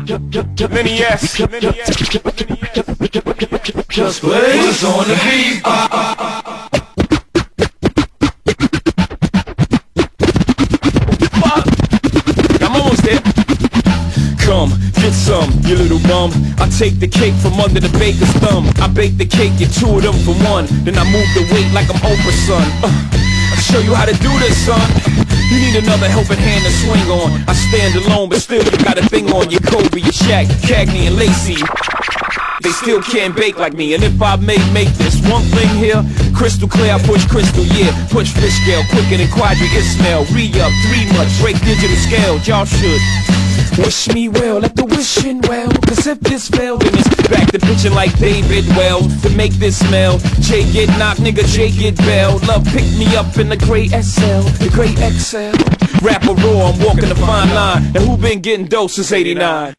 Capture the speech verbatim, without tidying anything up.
Lenny S. Just play what's on the beat. I'm almost there. Come, get some, you little bum. I take the cake from under the baker's thumb. I bake the cake, get two of them for one. Then I move the weight like I'm Oprah, son. uh, I'll show you how to do this, son. You need another helping hand to swing on. I stand alone, but still you got a thing on. You Kobe, you Shaq, Cagney, and Lacey. They still can't bake like me. And if I may make this one thing here crystal clear, I push crystal, yeah. Push fish scale quicker than Quadri Ismail. Re-up, three much, break digital scale. Y'all should wish me well, let the wishing well. Cause if this failed, then it's back to pitching like David Wells. To make this smell, Jay get knocked, nigga, Jay get bailed. Love pick me up in the great S L, the great X L. Rapper raw, I'm walking the fine line. And who been getting dope since eighty-nine?